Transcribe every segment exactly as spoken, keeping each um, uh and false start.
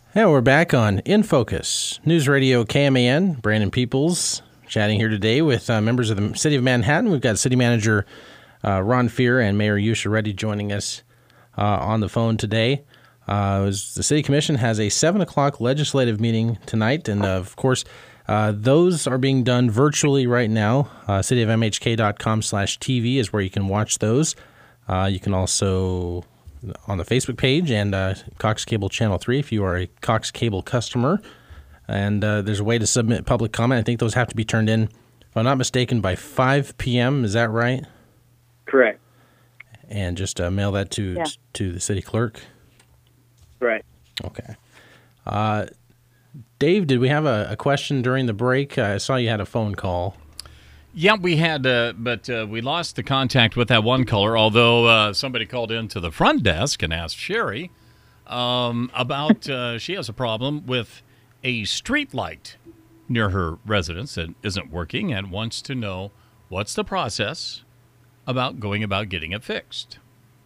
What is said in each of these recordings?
Hey, we're back on In Focus, News Radio K M A N. Brandon Peoples chatting here today with uh, members of the City of Manhattan. We've got City Manager uh, Ron Fehr and Mayor Yusha Reddy joining us uh, on the phone today. Uh, was, the City Commission has a seven o'clock legislative meeting tonight, and uh, of course, uh, those are being done virtually right now. Uh, city of m h k dot com slash t v is where you can watch those. Uh, you can also on the Facebook page and uh, Cox Cable Channel three if you are a Cox Cable customer. And uh, there's a way to submit public comment. I think those have to be turned in, if I'm not mistaken, by five p.m. Is that right? Correct. And just uh, mail that to Yeah. to the city clerk? Right. Okay. Uh, Dave, did we have a, a question during the break? I saw you had a phone call. Yeah, we had, uh, but uh, we lost the contact with that one caller, although uh, somebody called into the front desk and asked Sherry um, about, uh, she has a problem with a street light near her residence that isn't working and wants to know what's the process about going about getting it fixed.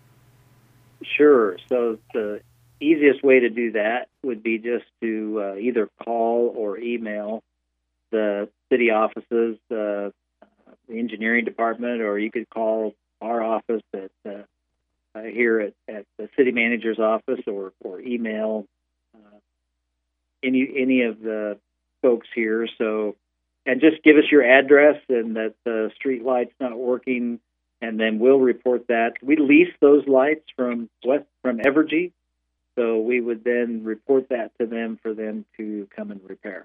Sure. So the easiest way to do that would be just to uh, either call or email the city offices, uh, the engineering department, or you could call our office at uh, uh, here at, at the city manager's office, or or email uh, any any of the folks here. So, and just give us your address and that the street light's not working, and then we'll report that. We lease those lights from West from Evergy, so we would then report that to them for them to come and repair.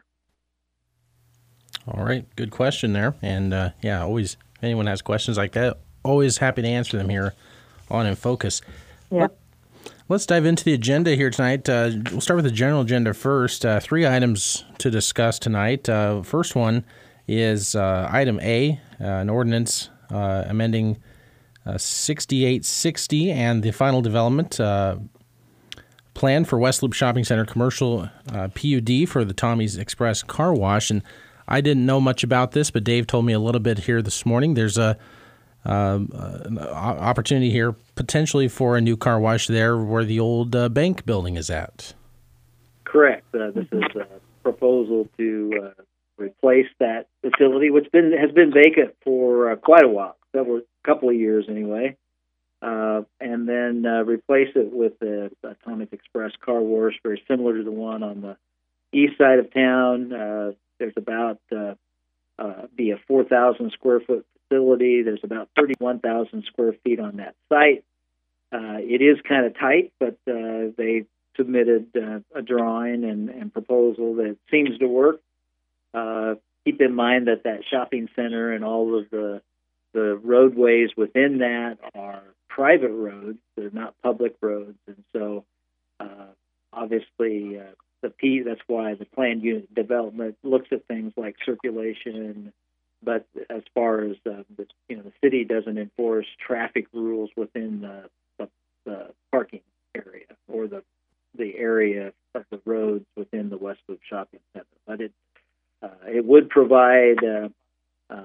All right, good question there. And uh, yeah, always, if anyone has questions like that, always happy to answer them here on In Focus. Yeah. Let's dive into the agenda here tonight. Uh, we'll start with the general agenda first. Uh, three items to discuss tonight. Uh, first one is uh, item A, uh, an ordinance uh, amending uh, sixty-eight sixty and the final development uh, plan for West Loop Shopping Center commercial uh, P U D for the Tommy's Express Car Wash. And I didn't know much about this, but Dave told me a little bit here this morning. There's a um, uh, an opportunity here potentially for a new car wash there where the old uh, bank building is at. Correct. Uh, this is a proposal to uh, replace that facility, which been has been vacant for uh, quite a while, several couple of years anyway, uh, and then uh, replace it with the Atomic Express Car Wash, very similar to the one on the east side of town. Uh, there's about uh, uh, be a four thousand square foot facility. There's about thirty-one thousand square feet on that site. Uh, it is kind of tight, but uh, they submitted uh, a drawing and, and proposal that seems to work. Uh, keep in mind that that shopping center and all of the the roadways within that are private roads. They're not public roads, and so uh, obviously uh, the P. That's why the planned unit development looks at things like circulation. But as far as uh, the, you know, the city doesn't enforce traffic rules within the, the, the parking area or the the area of the roads within the West Loop Shopping Center. But it uh, it would provide uh, uh,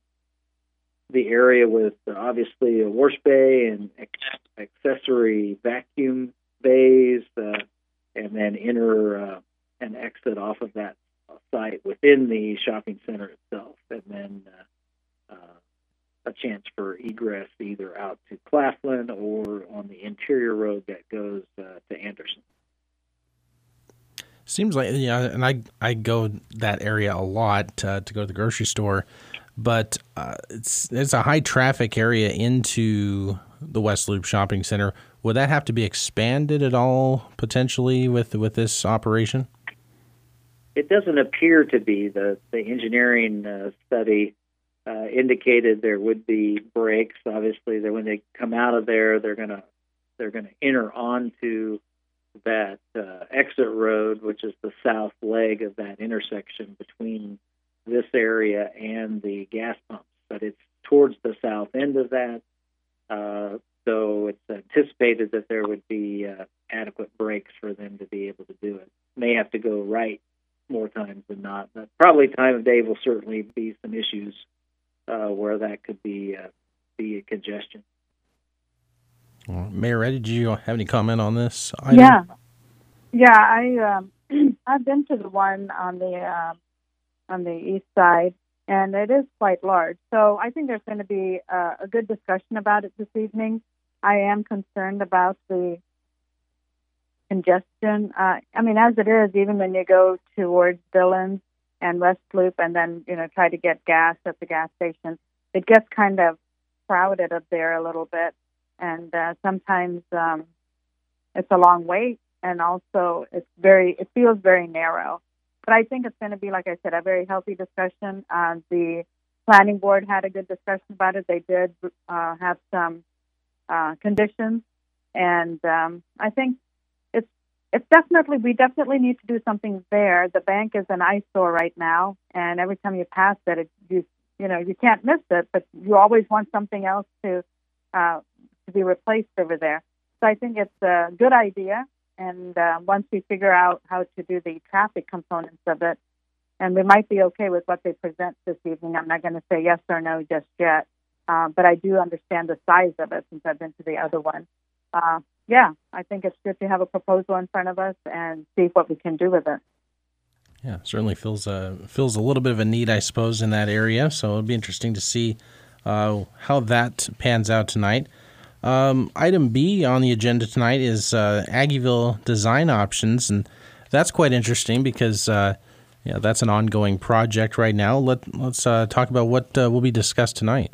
the area with uh, obviously a wash bay and ex- accessory vacuum bays, uh, and then enter uh, and exit off of that site within the shopping center itself, and then uh, uh, a chance for egress either out to Claflin or on the interior road that goes uh, to Anderson. Seems like, yeah, and I I go that area a lot uh, to go to the grocery store, but uh, it's it's a high traffic area into the West Loop Shopping Center. Would that have to be expanded at all potentially with with this operation? It doesn't appear to be. The the engineering uh, study uh, indicated there would be breaks. Obviously, that when they come out of there, they're gonna they're gonna enter onto that uh, exit road, which is the south leg of that intersection between this area and the gas pumps. But it's towards the south end of that, uh, so it's anticipated that there would be uh, adequate breaks for them to be able to do it. May have to go right more times than not. But probably time of day will certainly be some issues uh, where that could be uh, be a congestion. Well, Mayor Reddy, did you have any comment on this item? Yeah, yeah. I um, I've been to the one on the um, on the east side, and it is quite large. So I think there's going to be uh, a good discussion about it this evening. I am concerned about the congestion. Uh, I mean, as it is, even when you go towards Billings and West Loop, and then you know try to get gas at the gas station, it gets kind of crowded up there a little bit, and uh, sometimes um, it's a long wait, and also it's very it feels very narrow. But I think it's going to be, like I said, a very healthy discussion. Uh, the planning board had a good discussion about it. They did uh, have some uh, conditions, and um, I think it's it's definitely we definitely need to do something there. The bank is an eyesore right now, and every time you pass it, it you you know you can't miss it, but you always want something else to uh, to be replaced over there. So I think it's a good idea. And uh, once we figure out how to do the traffic components of it, and we might be okay with what they present this evening. I'm not going to say yes or no just yet, uh, but I do understand the size of it since I've been to the other one. Uh, yeah, I think it's good to have a proposal in front of us and see what we can do with it. Yeah, certainly fills a, fills a little bit of a need, I suppose, in that area. So it'll be interesting to see uh, how that pans out tonight. Um, item B on the agenda tonight is uh, Aggieville design options, and that's quite interesting because uh, yeah, that's an ongoing project right now. Let, let's uh, talk about what uh, will be discussed tonight.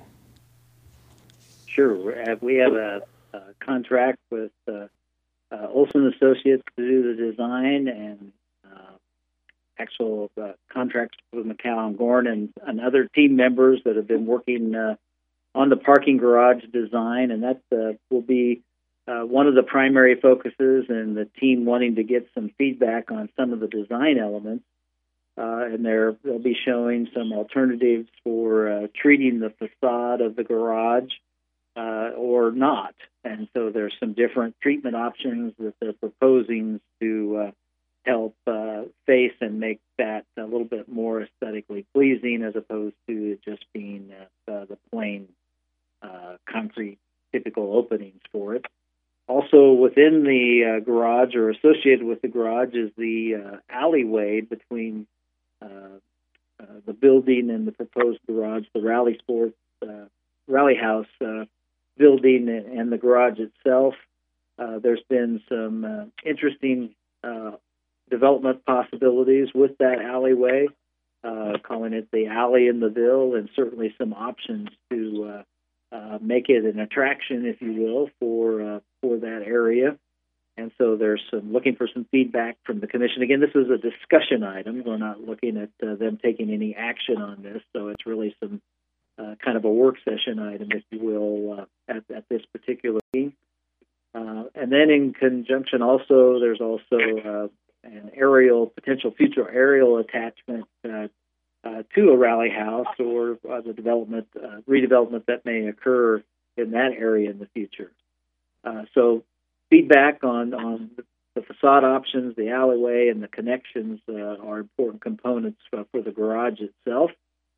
Sure. We have a, a contract with uh, uh, Olson Associates to do the design, and uh, actual uh, contracts with McCown Gorn and, and other team members that have been working uh, on the parking garage design, and that uh, will be uh, one of the primary focuses, and the team wanting to get some feedback on some of the design elements. Uh, and they're, they'll be showing some alternatives for uh, treating the facade of the garage uh, or not. And so there's some different treatment options that they're proposing to uh, help uh, face and make that a little bit more aesthetically pleasing, as opposed to it just being uh, uh, the plain uh, concrete typical openings for it. Also within the uh, garage, or associated with the garage, is the uh, alleyway between uh, uh, the building and the proposed garage, the Rally Sports, uh, Rally House uh, building and the garage itself. Uh, there's been some uh, interesting uh, development possibilities with that alleyway, uh, calling it the Alley in the Ville, and certainly some options to uh, uh, make it an attraction, if you will, for uh, for that area. And so there's some looking for some feedback from the commission. Again, this is a discussion item. We're not looking at uh, them taking any action on this, so it's really some uh, kind of a work session item, if you will, uh, at, at this particular meeting. Uh, and then in conjunction also, there's also uh, an aerial, potential future aerial attachment uh, uh, to a rally house, or uh, the development, uh, redevelopment that may occur in that area in the future. Uh, so feedback on, on the facade options, the alleyway, and the connections uh, are important components for, for the garage itself.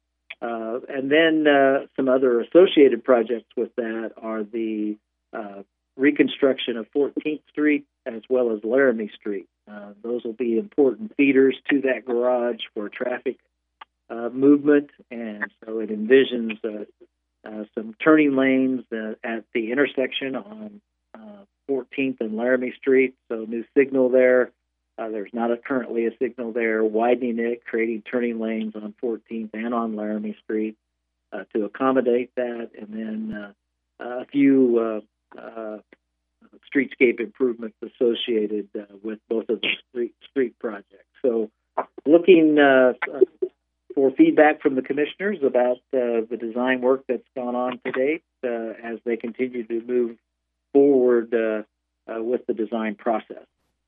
Uh, and then uh, some other associated projects with that are the uh, reconstruction of fourteenth Street as well as Laramie Street. Uh, those will be important feeders to that garage for traffic uh, movement, and so it envisions uh, uh, some turning lanes uh, at the intersection on uh, fourteenth and Laramie Street, so new signal there. Uh, there's not a, currently a signal there, widening it, creating turning lanes on fourteenth and on Laramie Street uh, to accommodate that, and then uh, a few uh, uh, streetscape improvements associated uh, with both of the street, street projects. So looking uh, for feedback from the commissioners about uh, the design work that's gone on to date uh, as they continue to move forward uh, uh, with the design process.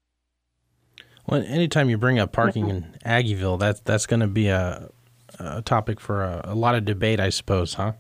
Well, anytime you bring up parking in Aggieville, that's that's going to be a, a topic for a, a lot of debate, I suppose, huh?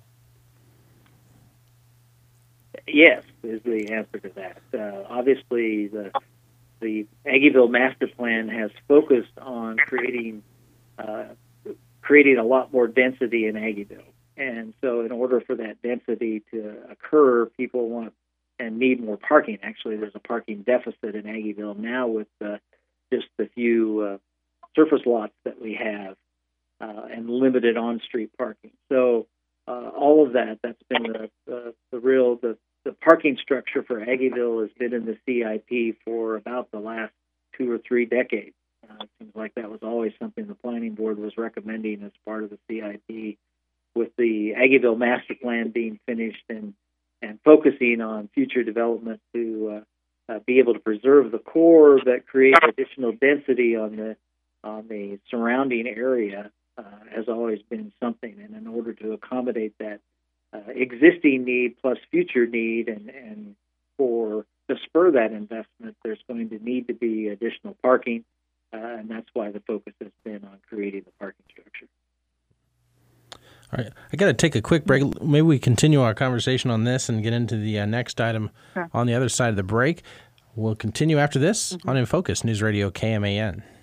Yes, is the answer to that. Uh, obviously, the the Aggieville Master Plan has focused on creating uh, creating a lot more density in Aggieville, and so in order for that density to occur, people want and need more parking. Actually, there's a parking deficit in Aggieville now with uh, just the few uh, surface lots that we have uh, and limited on-street parking. So uh, all of that, that's been the, the, the real, the, the parking structure for Aggieville has been in the C I P for about the last two or three decades. Uh, it seems like that was always something the planning board was recommending as part of the C I P, with the Aggieville master plan being finished and, and focusing on future development to uh, uh, be able to preserve the core but create additional density on the on the surrounding area uh, has always been something. And in order to accommodate that uh, existing need plus future need, and, and for to spur that investment, there's going to need to be additional parking. Uh, and that's why the focus has been on creating the parking structure. All right, I got to take a quick break. Maybe we continue our conversation on this and get into the uh, next item sure. on the other side of the break. We'll continue after this mm-hmm. on In Focus, News Radio K M A N.